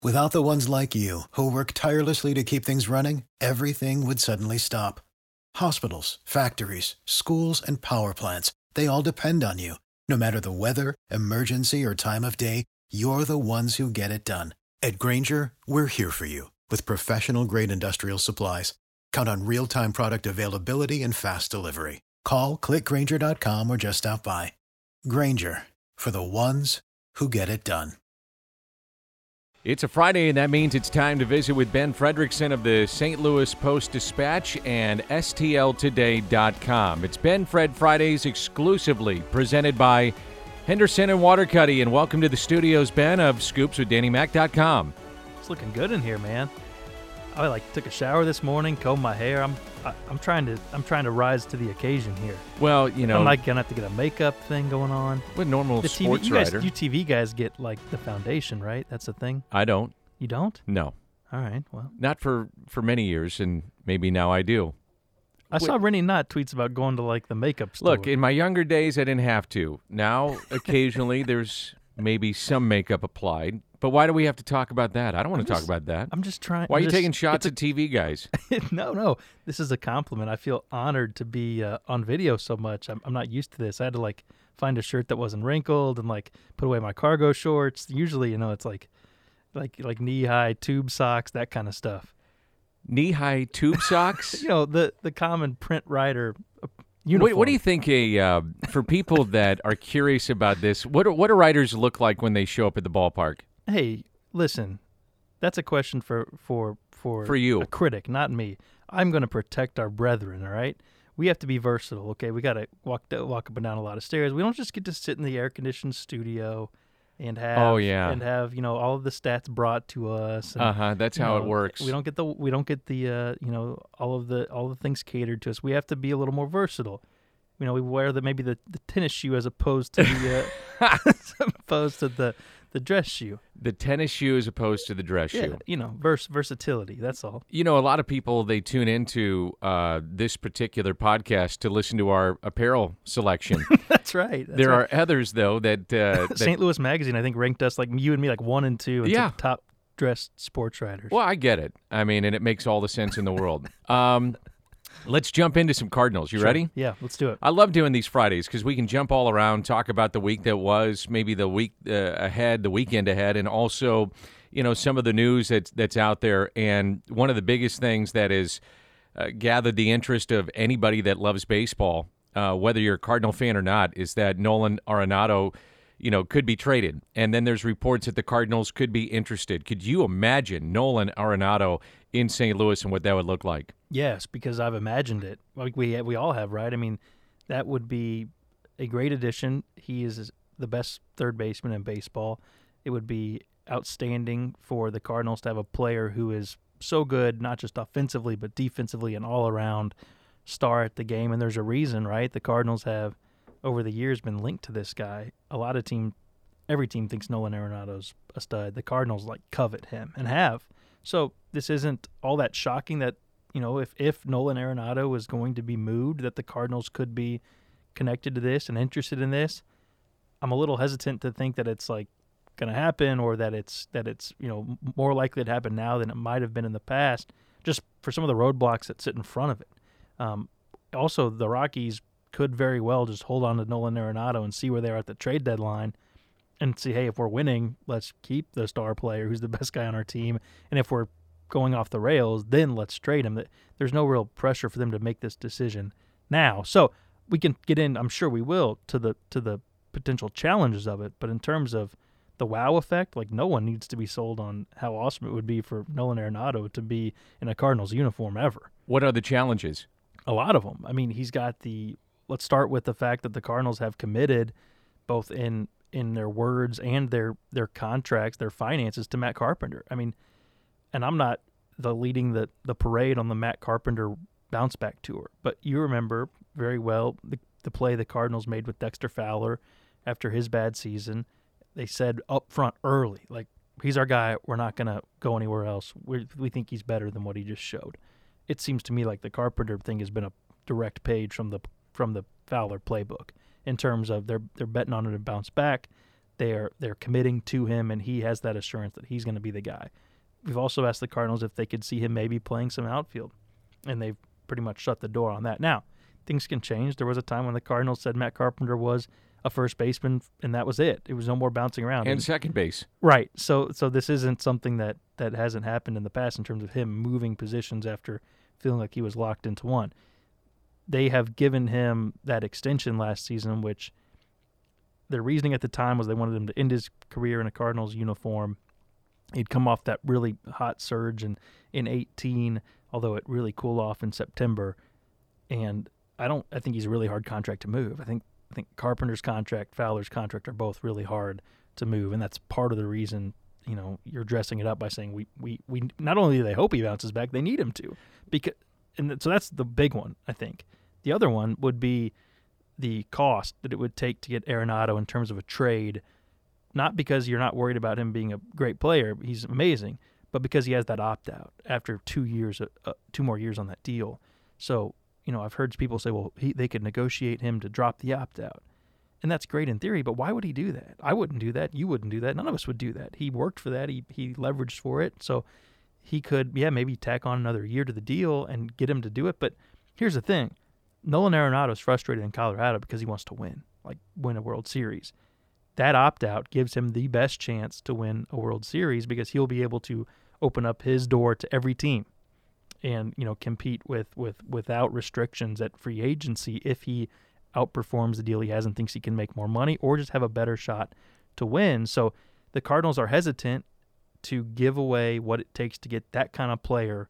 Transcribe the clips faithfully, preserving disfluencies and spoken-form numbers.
Without the ones like you, who work tirelessly to keep things running, everything would suddenly stop. Hospitals, factories, schools, and power plants, they all depend on you. No matter the weather, emergency, or time of day, you're the ones who get it done. At Grainger, we're here for you with professional-grade industrial supplies. Count on real-time product availability and fast delivery. Call, click Grainger dot com, or just stop by. Grainger, for the ones who get it done. It's a Friday, and that means it's time to visit with Ben Frederickson of the Saint Louis Post-Dispatch and S T L today dot com. It's Ben Fred Fridays exclusively presented by Henderson and Watercutty, and welcome to the studios, Ben, of Scoops with Danny Mac dot com. It's looking good in here, man. I like took a shower this morning, combed my hair. I'm I, I'm trying to I'm trying to rise to the occasion here. Well, you know, I'm like gonna have to get a makeup thing going on. With normal the T V, sports you guys, writer, you T V guys get like the foundation, right? That's the thing. I don't. You don't? No. All right. Well, not for for many years, and maybe now I do. I saw Rennie Knott tweets about going to like the makeup store. Look, in my younger days, I didn't have to. Now, occasionally, there's maybe some makeup applied. But why do we have to talk about that? I don't want I'm to just, talk about that. I'm just trying. Why are I'm you just, taking shots a, at T V guys? no, no. This is a compliment. I feel honored to be uh, on video so much. I'm, I'm not used to this. I had to like find a shirt that wasn't wrinkled and like put away my cargo shorts. Usually, you know, it's like like like knee-high tube socks, that kind of stuff. Knee-high tube socks? You know, the the common print rider uniform. Wait, what do you think? A uh, for people that are curious about this, what do, what do writers look like when they show up at the ballpark? Hey. Listen, that's a question for for for, for you, a critic, not me. I'm going to protect our brethren, all right? We have to be versatile, okay? We got to walk walk up and down a lot of stairs. We don't just get to sit in the air-conditioned studio and have oh, yeah. and have, you know, all of the stats brought to us. Uh-huh, that's how know, it works. We don't get the we don't get the uh, you know, all of the all the things catered to us. We have to be a little more versatile. You know, we wear the maybe the, the tennis shoe as opposed to the uh, as opposed to the the dress shoe. The tennis shoe as opposed to the dress yeah, shoe. You know, vers- versatility, that's all. You know, a lot of people, they tune into uh, this particular podcast to listen to our apparel selection. That's right. That's there right. are others, though, that... Uh, that Saint Louis Magazine, I think, ranked us, like you and me, like one and two in yeah. top dressed sports writers. Well, I get it. I mean, and it makes all the sense in the world. Um Let's jump into some Cardinals. You sure. ready? Yeah, let's do it. I love doing these Fridays because we can jump all around, talk about the week that was, maybe the week uh, ahead, the weekend ahead, and also, you know, some of the news that's, that's out there. And one of the biggest things that has uh, gathered the interest of anybody that loves baseball, uh, whether you're a Cardinal fan or not, is that Nolan Arenado, you know, could be traded. And then there's reports that the Cardinals could be interested. Could you imagine Nolan Arenado in Saint Louis and what that would look like? Yes, because I've imagined it. Like we we all have, right? I mean, that would be a great addition. He is the best third baseman in baseball. It would be outstanding for the Cardinals to have a player who is so good, not just offensively, but defensively and all around star at the game. And there's a reason, right? The Cardinals have, over the years, been linked to this guy. A lot of team, every team thinks Nolan Arenado's a stud. The Cardinals like covet him and have. So this isn't all that shocking that, you know, if, if Nolan Arenado was going to be moved, that the Cardinals could be connected to this and interested in this. I'm a little hesitant to think that it's like going to happen or that it's that it's, you know, more likely to happen now than it might have been in the past, just for some of the roadblocks that sit in front of it. Um, also, the Rockies could very well just hold on to Nolan Arenado and see where they are at the trade deadline and see, hey, if we're winning, let's keep the star player who's the best guy on our team. And if we're going off the rails, then let's trade him. There's no real pressure for them to make this decision now. So we can get in, I'm sure we will, to the to the potential challenges of it. But in terms of the wow effect, like no one needs to be sold on how awesome it would be for Nolan Arenado to be in a Cardinals uniform ever. What are the challenges? A lot of them. I mean, he's got the, let's start with the fact that the Cardinals have committed both in in their words and their their contracts, their finances to Matt Carpenter. I mean, and I'm not the leading the, the parade on the Matt Carpenter bounce back tour, but you remember very well the, the play the Cardinals made with Dexter Fowler after his bad season. They said up front early, like, he's our guy. We're not going to go anywhere else. We we think he's better than what he just showed. It seems to me like the Carpenter thing has been a direct page from the from the Fowler playbook in terms of they're they're betting on it to bounce back. they're they're committing to him, and he has that assurance that he's going to be the guy. We've also asked the Cardinals if they could see him maybe playing some outfield, and they've pretty much shut the door on that. Now, things can change. There was a time when the Cardinals said Matt Carpenter was a first baseman, and that was it. It was no more bouncing around. And, and second base. Right. So so this isn't something that, that hasn't happened in the past in terms of him moving positions after feeling like he was locked into one. They have given him that extension last season, which their reasoning at the time was they wanted him to end his career in a Cardinals uniform. He'd come off that really hot surge in, in eighteen, although it really cooled off in September. And I don't. I think he's a really hard contract to move. I think I think Carpenter's contract, Fowler's contract are both really hard to move, and that's part of the reason. You know, you're dressing it up by saying we we, we not only do they hope he bounces back, they need him to, because and so that's the big one. I think the other one would be the cost that it would take to get Arenado in terms of a trade. Not because you're not worried about him being a great player, he's amazing, but because he has that opt-out after two years, uh, two more years on that deal. So, you know, I've heard people say, well, he, they could negotiate him to drop the opt-out. And that's great in theory, but why would he do that? I wouldn't do that. You wouldn't do that. None of us would do that. He worked for that. He he leveraged for it. So he could, yeah, maybe tack on another year to the deal and get him to do it. But here's the thing. Nolan Arenado is frustrated in Colorado because he wants to win, like win a World Series. That opt-out gives him the best chance to win a World Series because he'll be able to open up his door to every team and, you know, compete with, with without restrictions at free agency if he outperforms the deal he has and thinks he can make more money or just have a better shot to win. So the Cardinals are hesitant to give away what it takes to get that kind of player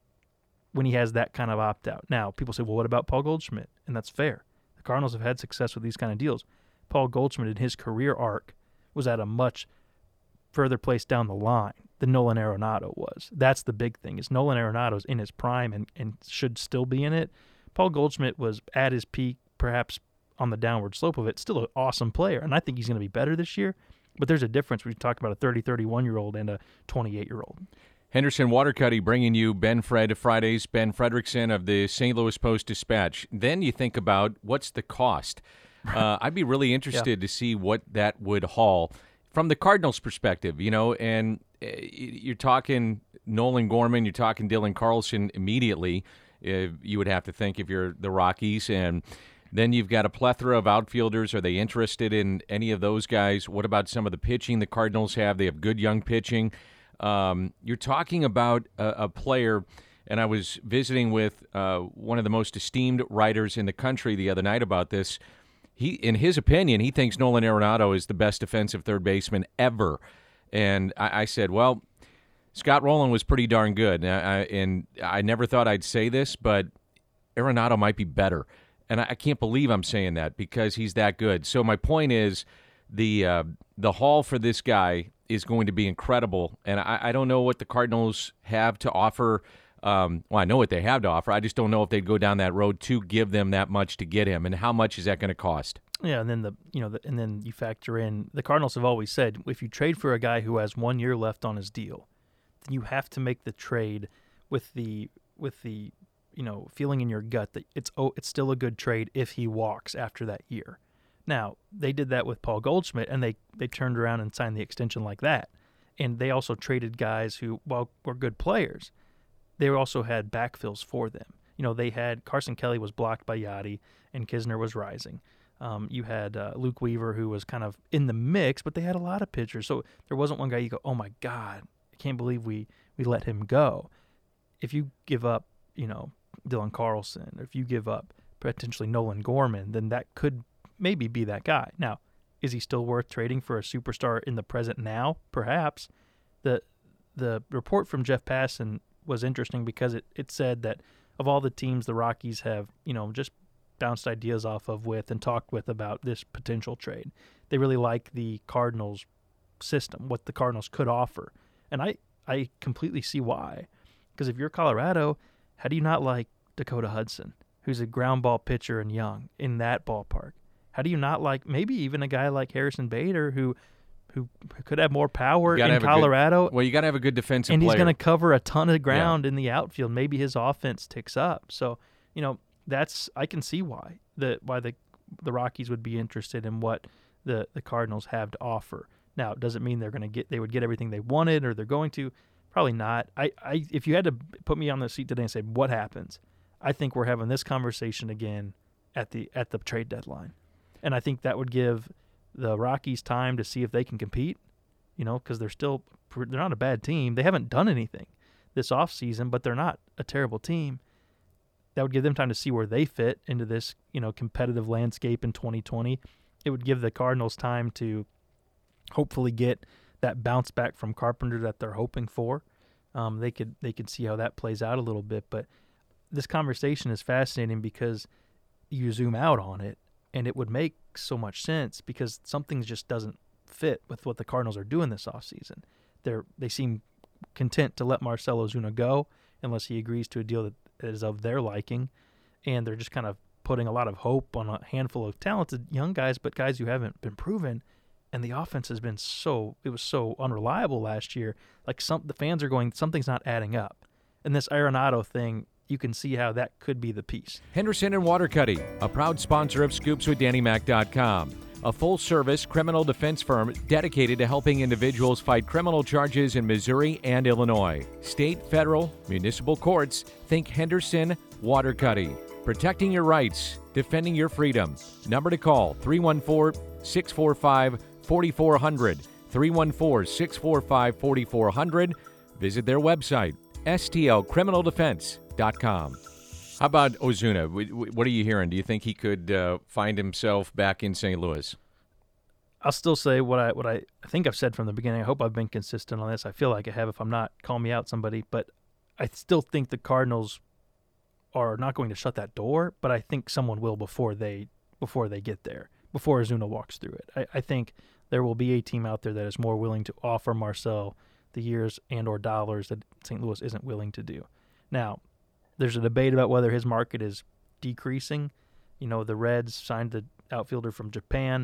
when he has that kind of opt-out. Now, people say, well, what about Paul Goldschmidt? And that's fair. The Cardinals have had success with these kind of deals. Paul Goldschmidt in his career arc was at a much further place down the line than Nolan Arenado was. That's the big thing, is Nolan Arenado's in his prime and, and should still be in it. Paul Goldschmidt was at his peak, perhaps on the downward slope of it, still an awesome player, and I think he's going to be better this year. But there's a difference when you talk about a thirty, thirty-one-year-old and a twenty-eight-year-old. Henderson Watercutty bringing you Ben Fred Fridays, Ben Fredrickson of the Saint Louis Post-Dispatch. Then you think about what's the cost. Uh, I'd be really interested yeah. to see what that would haul from the Cardinals' perspective, you know, and uh, you're talking Nolan Gorman, you're talking Dylan Carlson immediately, uh, you would have to think if you're the Rockies, and then you've got a plethora of outfielders. Are they interested in any of those guys? What about some of the pitching the Cardinals have? They have good young pitching. Um, you're talking about a, a player, and I was visiting with uh, one of the most esteemed writers in the country the other night about this. He, in his opinion, he thinks Nolan Arenado is the best defensive third baseman ever. And I, I said, well, Scott Rowland was pretty darn good. And I, and I never thought I'd say this, but Arenado might be better. And I, I can't believe I'm saying that because he's that good. So my point is the uh, the haul for this guy is going to be incredible. And I, I don't know what the Cardinals have to offer. Um, well, I know what they have to offer. I just don't know if they'd go down that road to give them that much to get him, and how much is that going to cost? Yeah, and then the you know, the, and then you factor in the Cardinals have always said if you trade for a guy who has one year left on his deal, then you have to make the trade with the with the you know feeling in your gut that it's oh it's still a good trade if he walks after that year. Now they did that with Paul Goldschmidt, and they they turned around and signed the extension like that, and they also traded guys who while were good players. They also had backfills for them. You know, they had Carson Kelly was blocked by Yachty, and Kisner was rising. Um, you had uh, Luke Weaver, who was kind of in the mix, but they had a lot of pitchers. So there wasn't one guy you go, oh, my God, I can't believe we, we let him go. If you give up, you know, Dylan Carlson, or if you give up potentially Nolan Gorman, then that could maybe be that guy. Now, is he still worth trading for a superstar in the present now? Perhaps. The, the report from Jeff Passan was interesting because it, it said that of all the teams the Rockies have, you know, just bounced ideas off of with and talked with about this potential trade, they really like the Cardinals system, what the Cardinals could offer. And I, I completely see why. Because if you're Colorado, how do you not like Dakota Hudson, who's a ground ball pitcher and young in that ballpark? How do you not like maybe even a guy like Harrison Bader who who could have more power in Colorado. Good, well, you got to have a good defensive and player. And he's going to cover a ton of ground yeah. in the outfield. Maybe his offense ticks up. So, you know, that's I can see why the why the the Rockies would be interested in what the the Cardinals have to offer. Now, does it mean they're going to get they would get everything they wanted, or they're going to? Probably not. I, I if you had to put me on the seat today and say what happens, I think we're having this conversation again at the at the trade deadline, and I think that would give the Rockies time to see if they can compete. You know, because they're still they're not a bad team. They haven't done anything this offseason, but they're not a terrible team. That would give them time to see where they fit into this, you know, competitive landscape in twenty twenty. It would give the Cardinals time to hopefully get that bounce back from Carpenter that they're hoping for. Um, they could they could see how that plays out a little bit. But this conversation is fascinating because you zoom out on it, and it would make so much sense because something just doesn't fit with what the Cardinals are doing this offseason. They're they seem content to let Marcell Ozuna go unless he agrees to a deal that is of their liking, and they're just kind of putting a lot of hope on a handful of talented young guys, but guys who haven't been proven. And the offense has been so it was so unreliable last year. Like some the fans are going, something's not adding up. And this Arenado thing, you can see how that could be the piece. Henderson and Watercutty, a proud sponsor of Scoops with Danny Mac dot com. A full-service criminal defense firm dedicated to helping individuals fight criminal charges in Missouri and Illinois. State, federal, municipal courts, think Henderson, Watercutty. Protecting your rights, defending your freedom. Number to call, three one four, six four five, four four zero zero, three one four, six four five, four four zero zero. Visit their website, S T L criminal defense dot com. How about Ozuna? What are you hearing? Do you think he could uh, find himself back in Saint Louis? I'll still say what I what I, I think I've said from the beginning. I hope I've been consistent on this. I feel like I have. If I'm not, call me out, somebody. But I still think the Cardinals are not going to shut that door. But I think someone will before they before they get there, before Ozuna walks through it. I, I think there will be a team out there that is more willing to offer Marcell the years and or dollars that Saint Louis isn't willing to do. Now, there's a debate about whether his market is decreasing. You know, the Reds signed the outfielder from Japan.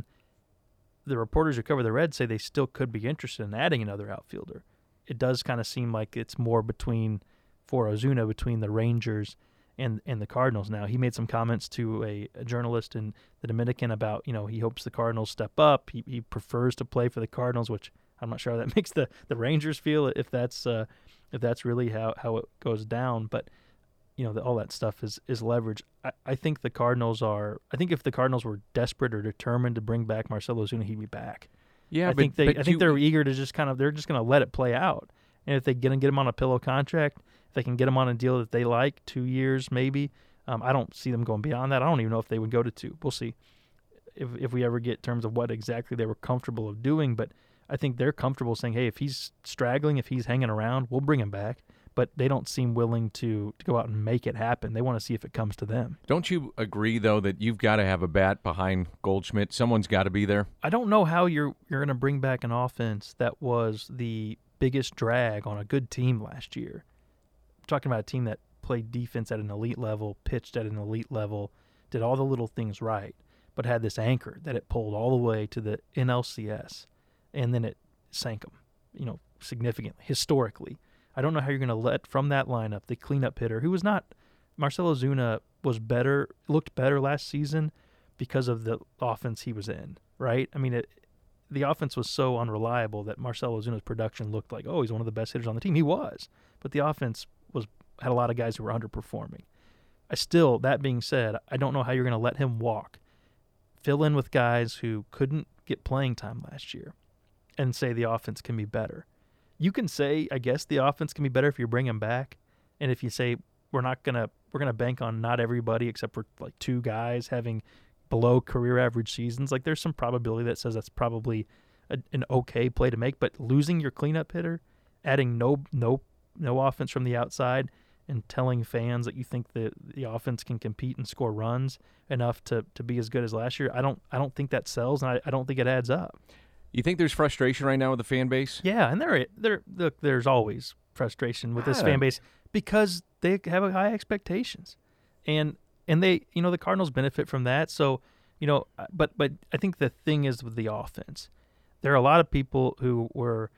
The reporters who cover the Reds say they still could be interested in adding another outfielder. It does kind of seem like it's more between, for Ozuna, between the Rangers and and the Cardinals now. He made some comments to a, a journalist in the Dominican about, you know, he hopes the Cardinals step up. He he prefers to play for the Cardinals, which I'm not sure how that makes the, the Rangers feel, if that's uh, if that's really how, how it goes down. But you know, the, all that stuff is, is leverage. I, I think the Cardinals are – I think if the Cardinals were desperate or determined to bring back Marcell Ozuna, he'd be back. Yeah, I but, think they. but I think you, they're eager to just kind of – they're just going to let it play out. And if they're going to get him on a pillow contract, if they can get him on a deal that they like, two years maybe, um, I don't see them going beyond that. I don't even know if they would go to two. We'll see if if we ever get terms of what exactly they were comfortable of doing. But I think they're comfortable saying, hey, if he's straggling, if he's hanging around, we'll bring him back. But they don't seem willing to, to go out and make it happen. They want to see if it comes to them. Don't you agree, though, that you've got to have a bat behind Goldschmidt? Someone's got to be there. I don't know how you're you're going to bring back an offense that was the biggest drag on a good team last year. I'm talking about a team that played defense at an elite level, pitched at an elite level, did all the little things right, but had this anchor that it pulled all the way to the N L C S, and then it sank them, you know, significantly, historically. I don't know how you're going to let from that lineup the cleanup hitter, who was not – Marcell Ozuna was better, looked better last season because of the offense he was in, right? I mean, it, the offense was so unreliable that Marcell Ozuna's production looked like, oh, he's one of the best hitters on the team. He was, but the offense was had a lot of guys who were underperforming. I still, that being said, I don't know how you're going to let him walk, fill in with guys who couldn't get playing time last year, and say the offense can be better. You can say, I guess, the offense can be better if you bring him back, and if you say we're not gonna we're gonna bank on not everybody except for like two guys having below career average seasons. Like there's some probability that says that's probably a, an okay play to make. But losing your cleanup hitter, adding no no no offense from the outside, and telling fans that you think the the offense can compete and score runs enough to, to be as good as last year, I don't I don't think that sells, and I, I don't think it adds up. You think there's frustration right now with the fan base? Yeah, and there, there, look, there's always frustration with this fan base because they have high expectations, and and they, you know, the Cardinals benefit from that. So, you know, but but I think the thing is with the offense, there are a lot of people who were,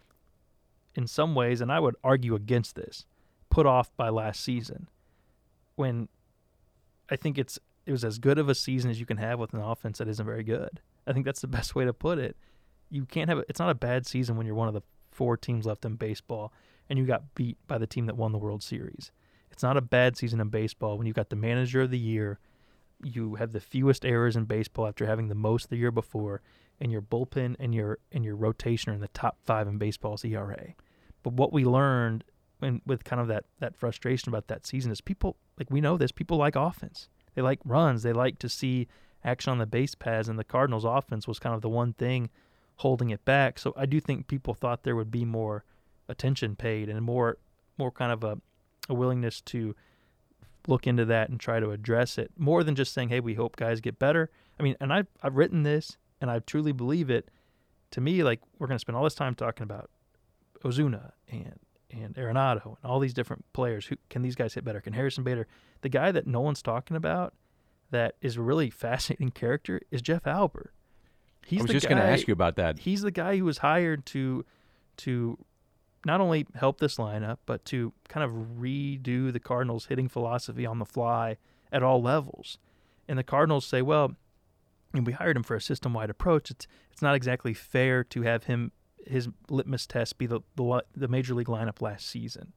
in some ways, and I would argue against this, put off by last season, when I think it's it was as good of a season as you can have with an offense that isn't very good. I think that's the best way to put it. You can't have – it's not a bad season when you're one of the four teams left in baseball and you got beat by the team that won the World Series. It's not a bad season in baseball when you got the manager of the year, you have the fewest errors in baseball after having the most the year before, and your bullpen and your and your rotation are in the top five in baseball's E R A. But what we learned when, with kind of that, that frustration about that season is people, like we know this, people like offense. They like runs. They like to see action on the base paths, and the Cardinals' offense was kind of the one thing holding it back. So I do think people thought there would be more attention paid and more more kind of a, a willingness to look into that and try to address it, more than just saying, hey, we hope guys get better. I mean, and I've, I've written this, and I truly believe it. To me, like, we're going to spend all this time talking about Ozuna and and Arenado and all these different players. Who can these guys hit better? Can Harrison Bader? The guy that no one's talking about that is a really fascinating character is Jeff Albert. He's I was the just guy, going to ask you about that. He's the guy who was hired to to not only help this lineup, but to kind of redo the Cardinals' hitting philosophy on the fly at all levels. And the Cardinals say, well, and we hired him for a system-wide approach. It's it's not exactly fair to have him his litmus test be the, the the major league lineup last season.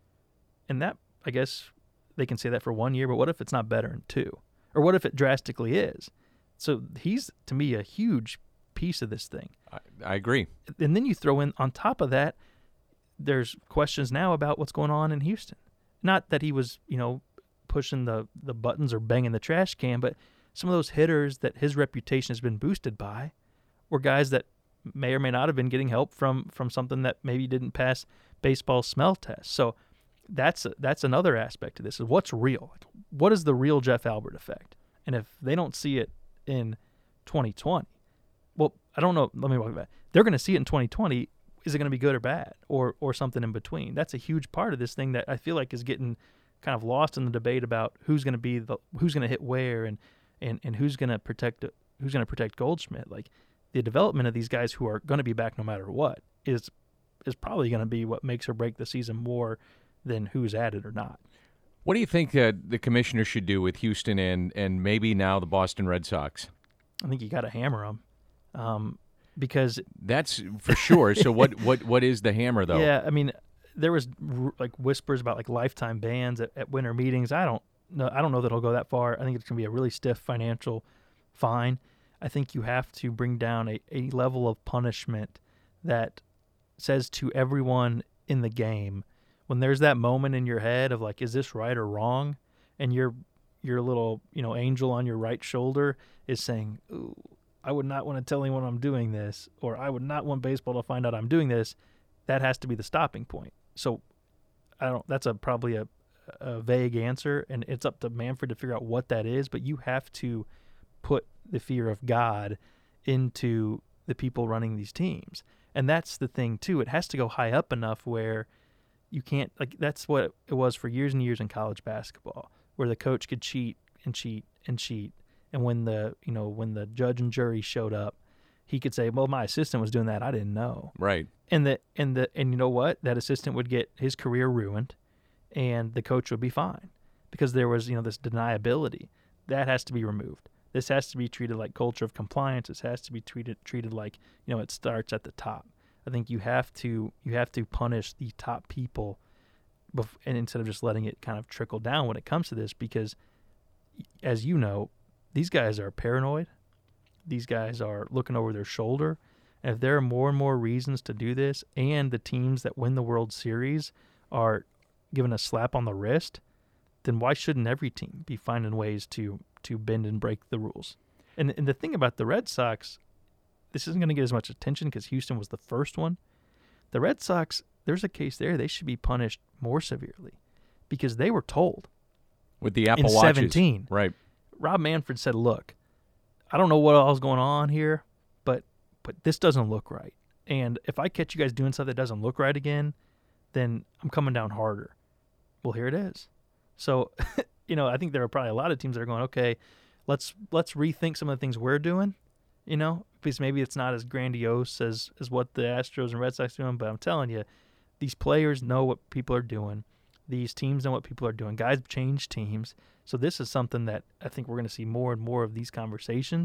And that, I guess, they can say that for one year, but what if it's not better in two? Or what if it drastically is? So he's, to me, a huge piece of this thing. I, I agree. And then you throw in, on top of that, there's questions now about what's going on in Houston. Not that he was, you know, pushing the, the buttons or banging the trash can, but some of those hitters that his reputation has been boosted by were guys that may or may not have been getting help from from something that maybe didn't pass baseball smell test. So that's a, that's another aspect to this, is what's real. Like, what is the real Jeff Albert effect? And if they don't see it in twenty twenty, well, I don't know. Let me walk back. They're going to see it in twenty twenty. Is it going to be good or bad, or or something in between? That's a huge part of this thing that I feel like is getting kind of lost in the debate about who's going to be the who's going to hit where and and and who's going to protect who's going to protect Goldschmidt. Like, the development of these guys who are going to be back no matter what is is probably going to be what makes or break the season more than who's added or not. What do you think uh, the commissioner should do with Houston and, and maybe now the Boston Red Sox? I think you got to hammer them, um, because that's for sure. So what, what what is the hammer though? Yeah, I mean, there was r- like whispers about like lifetime bans at, at winter meetings. I don't know. I don't know that it'll go that far. I think it's going to be a really stiff financial fine. I think you have to bring down a, a level of punishment that says to everyone in the game, when there's that moment in your head of like, is this right or wrong? And your your little, you know, angel on your right shoulder is saying, ooh, I would not want to tell anyone I'm doing this, or I would not want baseball to find out I'm doing this. That has to be the stopping point. So I don't, that's a probably a, a vague answer, and it's up to Manfred to figure out what that is, but you have to put the fear of God into the people running these teams. And that's the thing too. It has to go high up enough where you can't, like, that's what it was for years and years in college basketball, where the coach could cheat and cheat and cheat. And when the, you know, when the judge and jury showed up, he could say, well, my assistant was doing that. I didn't know. Right. And the, and the, and you know what? That assistant would get his career ruined, and the coach would be fine because there was, you know, this deniability. That has to be removed. This has to be treated like culture of compliance. This has to be treated treated like, you know, it starts at the top. I think you have to you have to punish the top people, bef- and instead of just letting it kind of trickle down when it comes to this, because, as you know, these guys are paranoid. These guys are looking over their shoulder. And if there are more and more reasons to do this, and the teams that win the World Series are given a slap on the wrist, then why shouldn't every team be finding ways to to bend and break the rules? And and the thing about the Red Sox, this isn't going to get as much attention because Houston was the first one. The Red Sox, there's a case there. They should be punished more severely because they were told. With the Apple in Watches. seventeen. Right. Rob Manfred said, look, I don't know what all's going on here, but but this doesn't look right. And if I catch you guys doing something that doesn't look right again, then I'm coming down harder. Well, here it is. So, you know, I think there are probably a lot of teams that are going, okay, let's let's rethink some of the things we're doing, you know, because maybe it's not as grandiose as, as what the Astros and Red Sox are doing, but I'm telling you, these players know what people are doing. These teams know what people are doing. Guys change teams. So this is something that I think we're going to see more and more of these conversations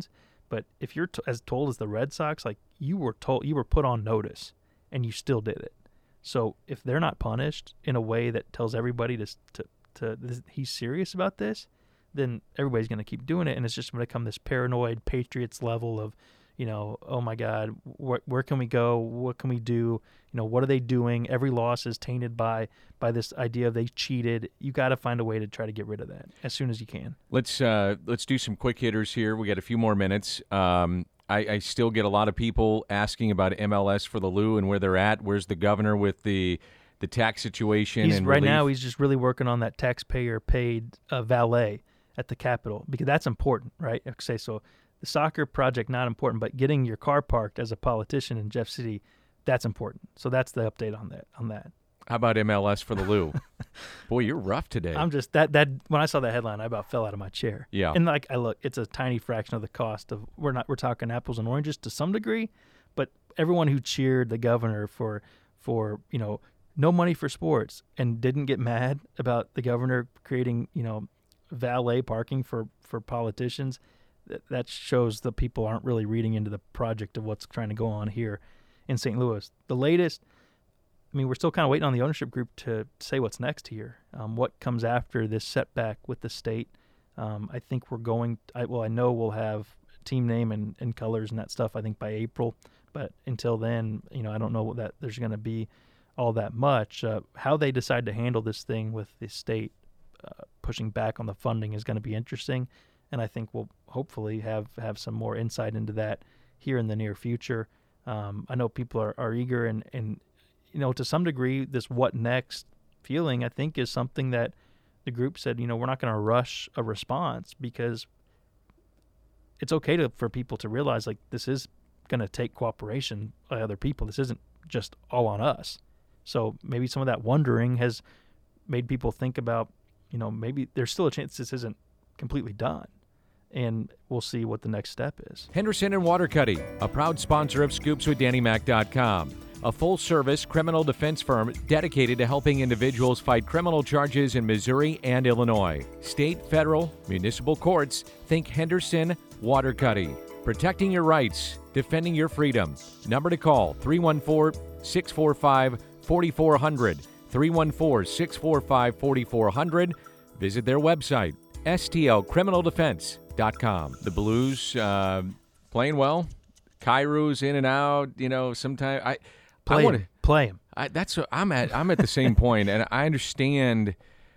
But if you're t- as told as the Red Sox, like you were told, you were put on notice, and you still did it. So if they're not punished in a way that tells everybody to to, to this, he's serious about this, then everybody's going to keep doing it, and it's just going to become this paranoid Patriots level of, you know, oh my God, wh- where can we go? What can we do? You know, what are they doing? Every loss is tainted by by this idea of they cheated. You got to find a way to try to get rid of that as soon as you can. Let's uh, let's do some quick hitters here. We got a few more minutes. Um, I, I still get a lot of people asking about M L S for the Lou and where they're at. Where's the governor with the the tax situation? He's, and right relief? now, he's just really working on that taxpayer-paid uh, valet at the Capitol, because that's important, right? Okay, so the soccer project, not important, but getting your car parked as a politician in Jeff City, that's important. So that's the update on that. On that. How about M L S for the Lou? Boy, you're rough today. I'm just that that when I saw that headline, I about fell out of my chair. Yeah. And like I look, it's a tiny fraction of the cost of we're not we're talking apples and oranges to some degree, but everyone who cheered the governor for for you know no money for sports and didn't get mad about the governor creating you know valet parking for for politicians, that that shows the people aren't really reading into the project of what's trying to go on here in Saint Louis. The latest. I mean, we're still kind of waiting on the ownership group to say what's next here. Um, what comes after this setback with the state? Um, I think we're going. I, well, I know we'll have team name and, and colors and that stuff. I think by April, but until then, you know, I don't know that there's going to be all that much. Uh, how they decide to handle this thing with the state uh, pushing back on the funding is going to be interesting, and I think we'll hopefully have have some more insight into that here in the near future. Um, I know people are, are eager and and. You know, to some degree, this what next feeling, I think, is something that the group said, you know, we're not going to rush a response because it's okay to, for people to realize, like, this is going to take cooperation by other people. This isn't just all on us. So maybe some of that wondering has made people think about, you know, maybe there's still a chance this isn't completely done. And we'll see what the next step is. Henderson and Watercutty, a proud sponsor of Scoops with Danny Mac dot com. A full-service criminal defense firm dedicated to helping individuals fight criminal charges in Missouri and Illinois. State, federal, municipal courts, think Henderson, Watercutty. Protecting your rights, defending your freedom. Number to call, three one four, six four five, four four zero zero. three one four, six four five, four four zero zero. Visit their website, S T L criminal defense dot com. The Blues uh, playing well. Kairu's in and out, you know, sometimes I... Play I wanna, him. Play him. I, that's what I'm at. I'm at the same point, and I understand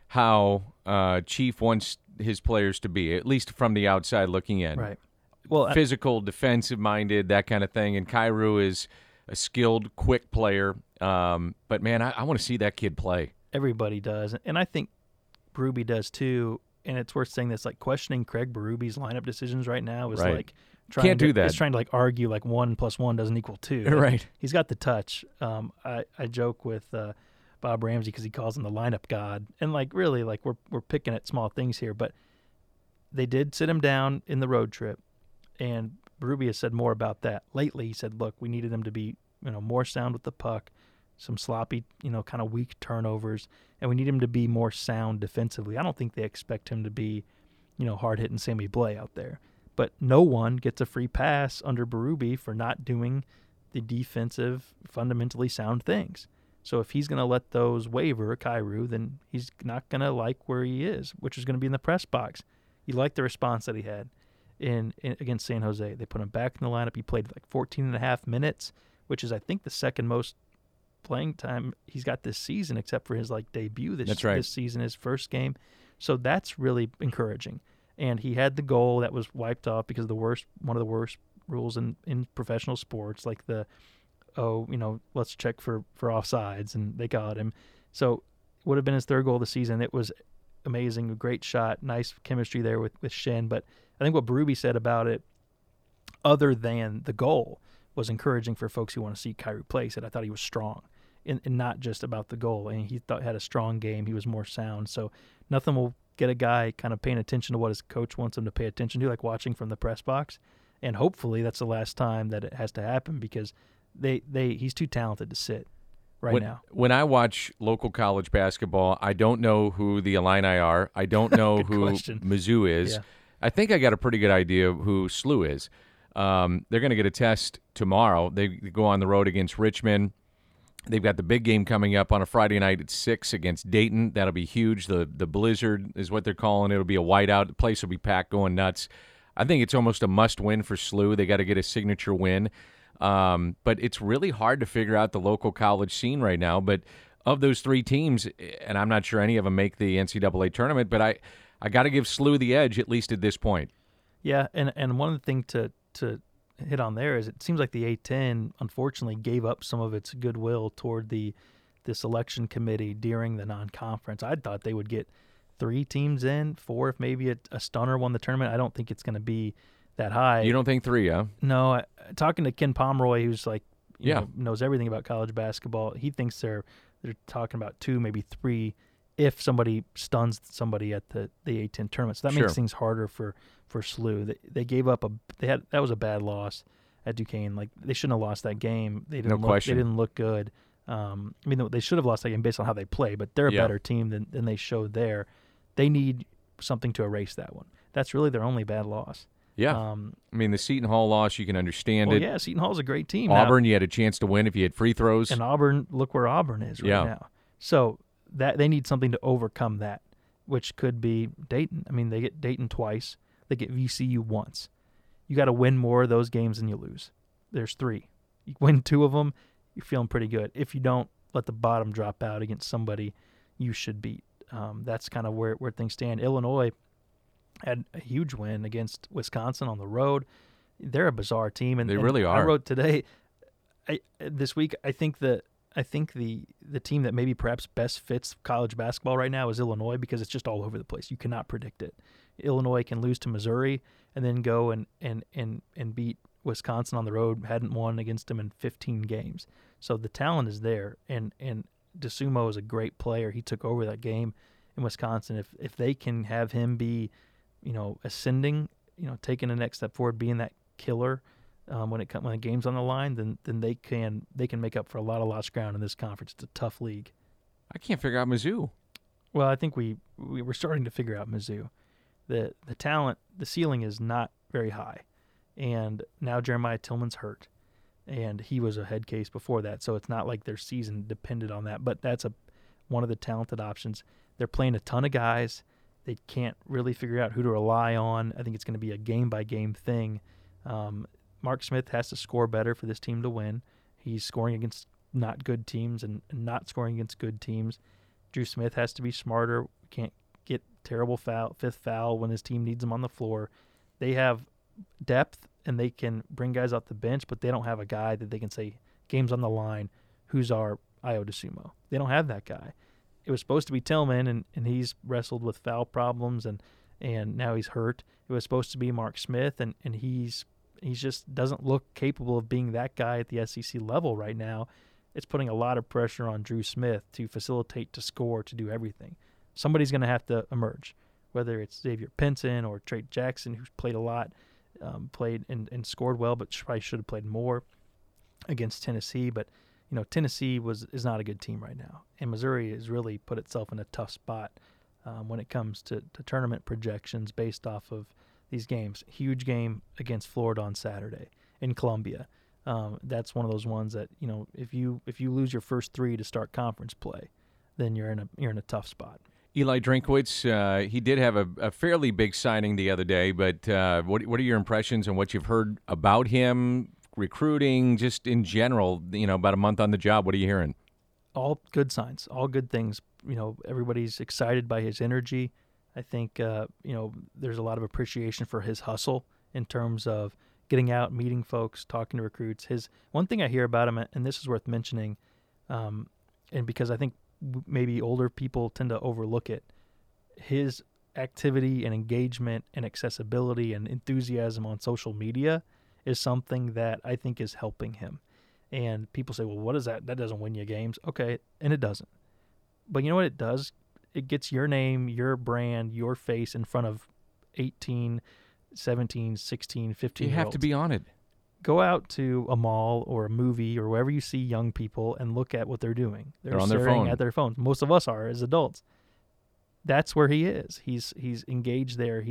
how uh, Chief wants his players to be, at least from the outside looking in. Right. Well, physical, defensive-minded, that kind of thing. And Kairu is a skilled, quick player. Um, but man, I, I want to see that kid play. Everybody does, and I think Berube does too. And it's worth saying this: like questioning Craig Berube's lineup decisions right now is right. like. Trying Can't to, do that. It's trying to like argue like one plus one doesn't equal two. Right. He's got the touch. Um, I, I joke with uh, Bob Ramsey because he calls him the lineup god, and like really like we're we're picking at small things here, but they did sit him down in the road trip, and Berube has said more about that lately. He said, look, we needed him to be you know more sound with the puck, some sloppy you know kind of weak turnovers, and we need him to be more sound defensively. I don't think they expect him to be you know hard hitting Sammy Blais out there. But no one gets a free pass under Berube for not doing the defensive, fundamentally sound things. So if he's going to let those waver, Kairu, then he's not going to like where he is, which is going to be in the press box. He liked the response that he had in, in against San Jose. They put him back in the lineup. He played like fourteen and a half minutes, which is, I think, the second most playing time he's got this season, except for his like debut this, that's right. this season, his first game. So that's really encouraging. And he had the goal that was wiped off because of the worst, one of the worst rules in, in professional sports, like the, oh, you know, let's check for, for offsides, and they got him. So it would have been his third goal of the season. It was amazing, a great shot, nice chemistry there with, with Shen. But I think what Berube said about it, other than the goal, was encouraging for folks who want to see Kairu play. He said, I thought he was strong, and, and not just about the goal. And he thought had a strong game. He was more sound. So nothing will get a guy kind of paying attention to what his coach wants him to pay attention to, like watching from the press box. And hopefully that's the last time that it has to happen, because they, they he's too talented to sit right when, now. When I watch local college basketball, I don't know who the Illini are. I don't know who question. Mizzou is. Yeah. I think I got a pretty good idea of who S L U is. Um, they're going to get a test tomorrow. They go on the road against Richmond. They've got the big game coming up on a Friday night at six against Dayton. That'll be huge. The the Blizzard is what they're calling it. It'll be a whiteout. The place will be packed, going nuts. I think it's almost a must-win for S L U. They got to get a signature win. Um, but it's really hard to figure out the local college scene right now. But of those three teams, and I'm not sure any of them make the N C double A tournament, but I, I got to give S L U the edge, at least at this point. Yeah, and, and one of the things to, to hit on there is it seems like the A ten unfortunately gave up some of its goodwill toward the the selection committee during the non-conference. I thought they would get three teams in, four if maybe a, a stunner won the tournament. I don't think it's going to be that high. You don't think three, huh? No. I, talking to Ken Pomeroy, who's like, you yeah. know, knows everything about college basketball, he thinks they're they're talking about two, maybe three, if somebody stuns somebody at the, the A ten tournament. So that Sure. makes things harder for, for S L U. They, they gave up a they had that was a bad loss at Duquesne. Like, they shouldn't have lost that game. They didn't No look, question. They didn't look good. Um, I mean, they should have lost that game based on how they play, but they're a Yeah. better team than, than they showed there. They need something to erase that one. That's really their only bad loss. Yeah. Um, I mean, the Seton Hall loss, you can understand well, it. yeah, Seton Hall's a great team. Auburn, now, you had a chance to win if you had free throws. and Auburn, look where Auburn is right Yeah. now. So that they need something to overcome that, which could be Dayton. I mean, they get Dayton twice. They get V C U once. You got to win more of those games than you lose. There's three. You win two of them, you're feeling pretty good. If you don't, let the bottom drop out against somebody you should beat. Um, that's kind of where, where things stand. Illinois had a huge win against Wisconsin on the road. They're a bizarre team, and They and really are. I wrote today, I, this week. I think the I think the the team that maybe perhaps best fits college basketball right now is Illinois, because it's just all over the place. You cannot predict it. Illinois can lose to Missouri and then go and and and and beat Wisconsin on the road. Hadn't won against them in fifteen games. So the talent is there, and and DeSumo is a great player. He took over that game in Wisconsin. If if they can have him be, you know, ascending, you know, taking the next step forward, being that killer um, when it comes when the game's on the line, then then they can they can make up for a lot of lost ground in this conference. It's a tough league. I can't figure out Mizzou. Well, I think we, we we're starting to figure out Mizzou. The the talent, the ceiling is not very high, and now Jeremiah Tillman's hurt, and he was a head case before that, so it's not like their season depended on that. But that's a one of the talented options. They're playing a ton of guys. They can't really figure out who to rely on. I think it's going to be a game-by-game thing. Um, Mark Smith has to score better for this team to win. He's scoring against not good teams and not scoring against good teams. Drew Smith has to be smarter. Can't get terrible foul, fifth foul when his team needs him on the floor. They have depth, and they can bring guys off the bench, but they don't have a guy that they can say, game's on the line, who's our Ayo DeSumo? They don't have that guy. It was supposed to be Tillman, and, and he's wrestled with foul problems, and, and now he's hurt. It was supposed to be Mark Smith, and, and he's he's just doesn't look capable of being that guy at the S E C level right now. It's putting a lot of pressure on Drew Smith to facilitate, to score, to do everything. Somebody's going to have to emerge, whether it's Xavier Pinson or Trey Jackson, who's played a lot, um, played and, and scored well, but probably should have played more against Tennessee. But you know, Tennessee was is not a good team right now, and Missouri has really put itself in a tough spot um, when it comes to, to tournament projections based off of these games. Huge game against Florida on Saturday in Columbia. Um, that's one of those ones that, you know, if you if you lose your first three to start conference play, then you're in a you're in a tough spot. Eli Drinkwitz, uh, he did have a, a fairly big signing the other day, but uh, what what are your impressions and what you've heard about him, recruiting, just in general? You know, about a month on the job, what are you hearing? All good signs, all good things. You know, everybody's excited by his energy. I think, uh, you know, there's a lot of appreciation for his hustle in terms of getting out, meeting folks, talking to recruits. His one thing I hear about him, and this is worth mentioning, um, and because I think maybe older people tend to overlook it, his activity and engagement and accessibility and enthusiasm on social media is something that I think is helping him. And people say, well, what is that? That doesn't win you games. Okay, and it doesn't. But you know what it does? It gets your name, your brand, your face in front of eighteen, seventeen, sixteen, fifteen You year have olds. to be on it. Go out to a mall or a movie or wherever you see young people and look at what they're doing. They're, They're on their staring phone. at their phones. Most of us are as adults. That's where he is. He's he's engaged there. He's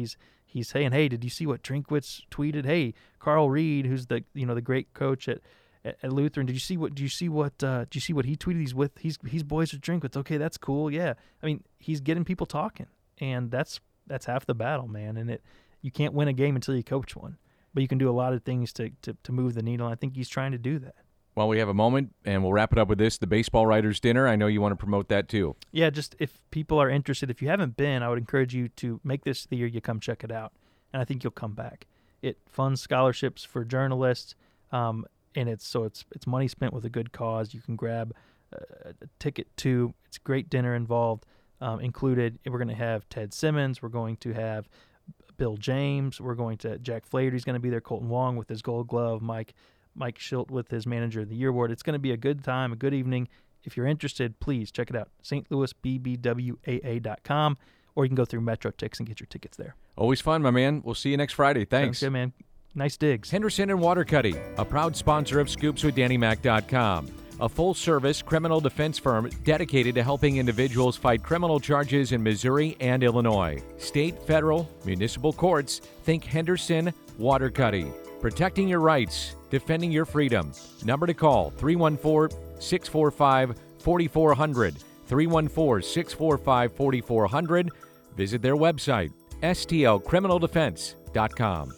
he's saying, hey, did you see what Drinkwitz tweeted? Hey, Carl Reed, who's the you know the great coach at, at, at Lutheran, did you see what? Do you see what? Uh, do you see what he tweeted? He's with he's he's boys with Drinkwitz. Okay, that's cool. Yeah, I mean he's getting people talking, and that's that's half the battle, man. And it you can't win a game until you coach one, but you can do a lot of things to to, to move the needle. And I think he's trying to do that. Well, we have a moment, and we'll wrap it up with this, the Baseball Writers Dinner. I know you want to promote that, too. Yeah, just if people are interested, if you haven't been, I would encourage you to make this the year you come check it out, and I think you'll come back. It funds scholarships for journalists, um, and it's so it's it's money spent with a good cause. You can grab a, a ticket to. It's a great dinner involved, um, included. We're going to have Ted Simmons. We're going to have Bill James. We're going to Jack Flaherty's going to be there. Colton Wong with his Gold Glove. Mike. Mike Schilt with his Manager of the Year award. It's going to be a good time, a good evening. If you're interested, please check it out. Saint Louis B B W A A dot com, or you can go through MetroTix and get your tickets there. Always fun, my man. We'll see you next Friday. Thanks. Sounds good, man. Nice digs. Henderson and Watercutty, a proud sponsor of Scoops With Danny Mac dot com, a full-service criminal defense firm dedicated to helping individuals fight criminal charges in Missouri and Illinois. State, federal, municipal courts, think Henderson, Watercutty. Protecting your rights, defending your freedom. Number to call, three one four, six four five, four four zero zero, three one four, six four five, four four zero zero. Visit their website, S T L criminal defense dot com.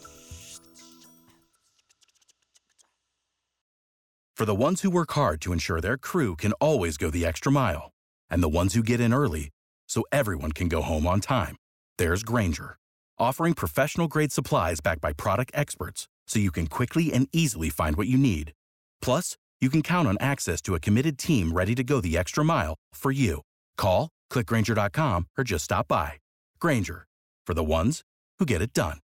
For the ones who work hard to ensure their crew can always go the extra mile, and the ones who get in early so everyone can go home on time, there's Grainger, offering professional-grade supplies backed by product experts, so you can quickly and easily find what you need. Plus, you can count on access to a committed team ready to go the extra mile for you. Call, click Grainger dot com, or just stop by. Grainger, for the ones who get it done.